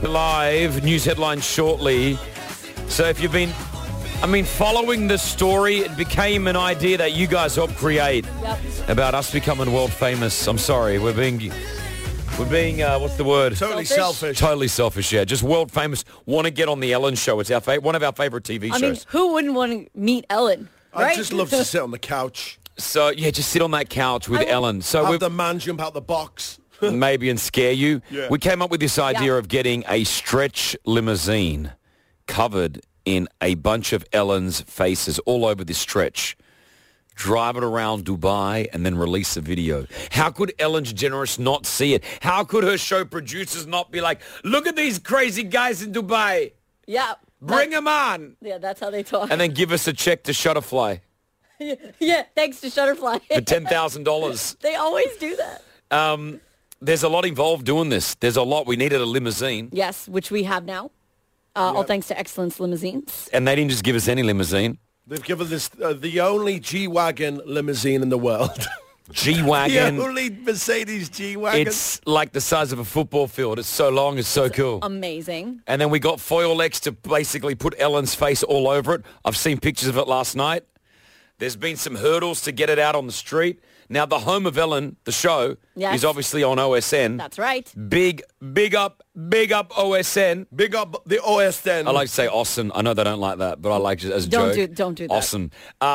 live. News headlines shortly. So if you've been, following the story, it became an idea that you guys helped create about us becoming world famous. I'm sorry. We're being, what's the word? Totally selfish. Totally selfish, yeah. Just world famous. Want to get on the Ellen Show. It's one of our favorite TV shows. I mean, who wouldn't want to meet Ellen, right? I'd just love to sit on the couch. So, yeah, just sit on that couch with Ellen. So Have the man jump out the box. maybe and scare you. Yeah. We came up with this idea of getting a stretch limousine covered in a bunch of Ellen's faces all over this stretch. Drive it around Dubai and then release a video. How could Ellen DeGeneres not see it? How could her show producers not be like, look at these crazy guys in Dubai. Yeah. Bring them on. Yeah, that's how they talk. And then give us a check to Shutterfly yeah, thanks to Shutterfly. for $10,000. They always do that. There's a lot involved doing this. There's a lot. We needed a limousine. Yes, which we have now. All thanks to Excellence Limousines. And they didn't just give us any limousine. They've given us the only G-Wagon limousine in the world. G-Wagon. The only Mercedes G-Wagon. It's like the size of a football field. It's so long. It's so cool. Amazing. And then we got Foil X to basically put Ellen's face all over it. I've seen pictures of it last night. There's been some hurdles to get it out on the street. Now, the home of Ellen, the show, is obviously on OSN. That's right. Big up OSN. Big up the OSN. I like to say Austin. I know they don't like that, but I like it as a joke. Don't do that. Awesome.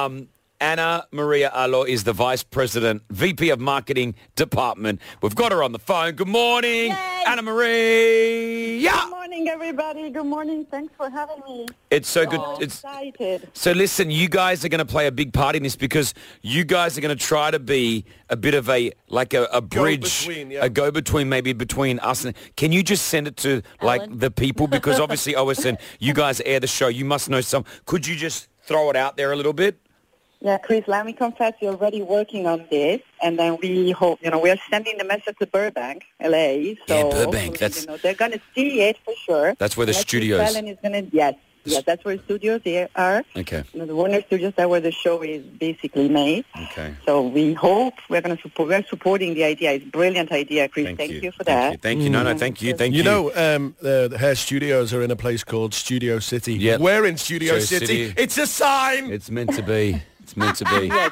Anna Maria Alo is the Vice President, VP of Marketing Department. We've got her on the phone. Good morning, Yay! Anna Maria. Good morning, everybody. Good morning. Thanks for having me. It's so good. I'm excited. So listen, you guys are going to play a big part in this because you guys are going to try to be a bit of a bridge, a go-between maybe between us and... Can you just send it to Ellen? the people? Because obviously OSN, you guys air the show. You must know some. Could you just throw it out there a little bit? Yeah, Chris, let me confess, you're already working on this, and then we hope, we are sending the message to Burbank, LA. So Burbank, that's... they're going to see it for sure. That's where the studios... Ellen is going to, yes, that's where the studios are. Okay. The Warner Studios, that's where the show is basically made. Okay. So we hope we're going to support, we're supporting the idea. It's a brilliant idea, Chris. Thank you for that. Thank you. No, thank you. Thank you. You know, her studios are in a place called Studio City. Yep. We're in Studio City. It's a sign. It's meant to be. It's meant to be. Yes.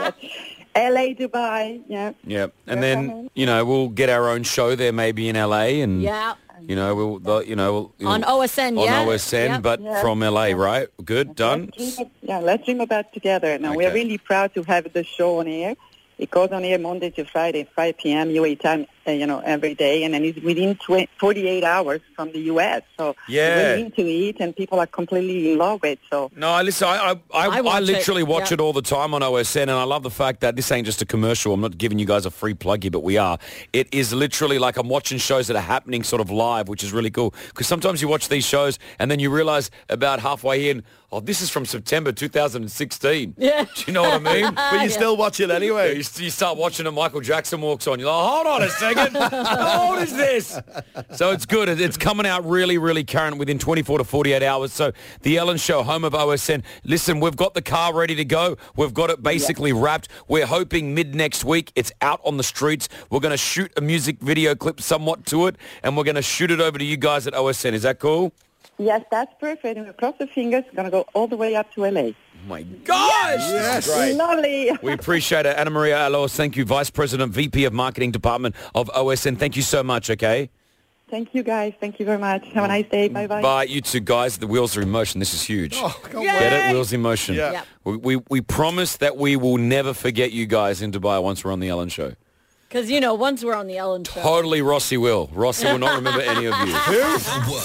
LA, Dubai, yeah. Yeah. And then, we'll get our own show there maybe in LA and, we'll on OSN, on OSN, but from LA, right? Good, done? Let's dream about it together. Now, we're really proud to have the show on air. It goes on air Monday to Friday, 5 p.m. UA time, every day, and then it's within 48 hours from the U.S. So we're into it, and people are completely in love with it. So no, listen, I literally watch it all the time on OSN, and I love the fact that this ain't just a commercial. I'm not giving you guys a free plug here, but we are. It is literally like I'm watching shows that are happening sort of live, which is really cool. Because sometimes you watch these shows, and then you realize about halfway in, this is from September 2016. Yeah. Do you know what I mean? But you still watch it anyway. You start watching and Michael Jackson walks on. You're like, hold on a second. How old is this? So it's good. It's coming out really, really current within 24 to 48 hours. So the Ellen Show, home of OSN. Listen, we've got the car ready to go. We've got it basically wrapped. We're hoping mid next week it's out on the streets. We're going to shoot a music video clip somewhat to it, and we're going to shoot it over to you guys at OSN. Is that cool? Yes, that's perfect. And we cross the fingers. We're going to go all the way up to LA. Oh my gosh! Yes. Great. Lovely. We appreciate it. Anna Maria Alois, thank you, Vice President, VP of Marketing Department of OSN. Thank you so much, okay? Thank you, guys. Thank you very much. Have a nice day. Bye-bye. Bye, you two guys. The wheels are in motion. This is huge. Oh, Get it? Wheels in motion. Yeah. We promise that we will never forget you guys in Dubai once we're on the Ellen Show. Because, once we're on the Ellen Show. Totally Rossi will. Rossi will not remember any of you. Who?